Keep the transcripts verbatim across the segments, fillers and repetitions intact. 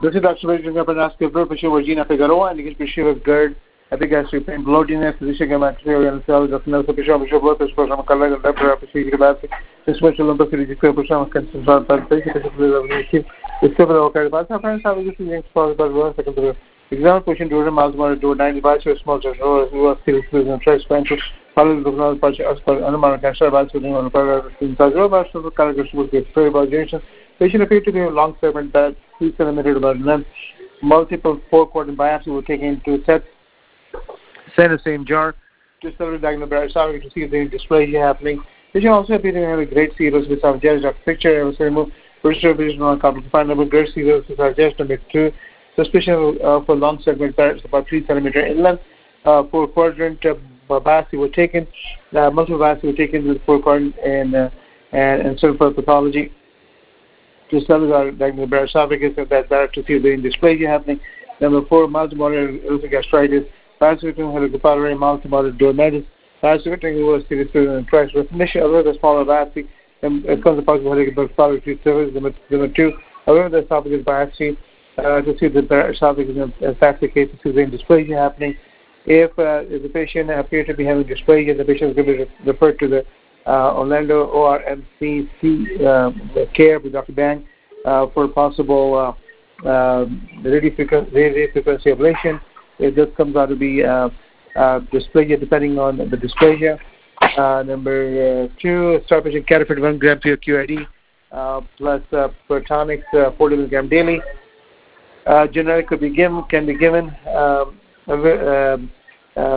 This is Doctor Virgin Kapanaski, Professor Virginia Figueroa, and the Bishop of GERD, epigastric pain, bloatiness, physician gamatria, and cells of Nelson Bishop, Bishop, Bishop, Bishop, Color, and Lepra, Bishop, this special number three, Bishop, Constant, Bishop, the several Caribata, friends have this is exposed by one second. Example question to Malmar, do ninety bites or small or who are still and transplanted, follow the knowledge by us for animal cancer, by sitting on the paragraph in Tazro, so the characters would get very about generation. Patient appear to be a long segment that three centimeter about length. Multiple four quadrant biopsy were taken into sets, set in the same jar, to study diagnosis to see if there is dysplasia happening. Patient also appear to have a great cirrhosis with some judge of picture, and was removed. Register vision on couple to find number great cirrhosis are just number two. Suspicion of a long segment parrots about three centimeter in length. Uh, four quadrant uh, biopsy were taken. Uh, multiple biopsy were taken with four quadrant and uh, and, and cervical pathology. To study the diagnosis esophagus and that better to see if there is dysplasia happening. Number four, multimodal gastritis. Biopsy helicopalary multimodal duodenitis. Biopsy was serious and price recognition. However, the smaller biopsy and it comes possible helicopalary service. Number two, however, the esophagus biopsy. Uh, to see the esophagus in fact the case to see the dysplasia happening. If, uh, if the patient appears to be having dysplasia, the patient is going to be referred to the uh, Orlando O R M C C uh, care with Doctor Bang uh, for possible uh, uh, radiofrequency ablation. It just comes out to be uh, uh, dysplasia depending on the dysplasia. Uh, number uh, two, start patient catapult one gram per Q I D uh, plus uh, protonics uh, forty milligram daily. Uh, generic could be given, can be given. Um, uh, uh,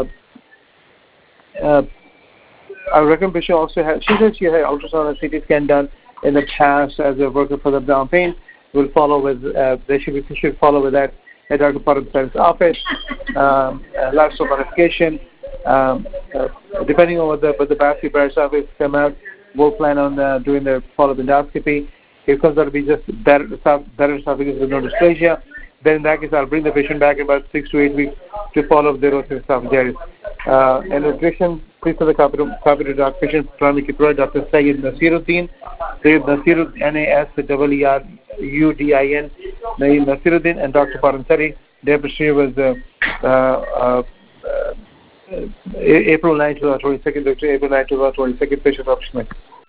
uh, I reckon Bishop also had, she said she had ultrasound and C T scan done in the past as a worker for the down pain. We'll follow with, uh, they should, we should follow with that at Doctor Param's office. Um, uh, lifestyle modification. Um, uh, depending on what the, what the biopsy office come out, we'll plan on uh, doing the follow-up endoscopy. If it comes out to be just better, better esophagus with no dysplasia, then in that case, I'll bring the patient back in about six to eight weeks to follow up the erosive esophagitis. Uh, in addition, please send the copy to, copy to Doctor Patient Primary Care Doctor Sayyid Nasiruddin, Sayyid Nasiruddin, N A S W E R U D I N, Nasiruddin, and Doctor Paransari. Their procedure was uh, uh, uh, April ninth, twenty-second, April ninth, twenty-second, patient option.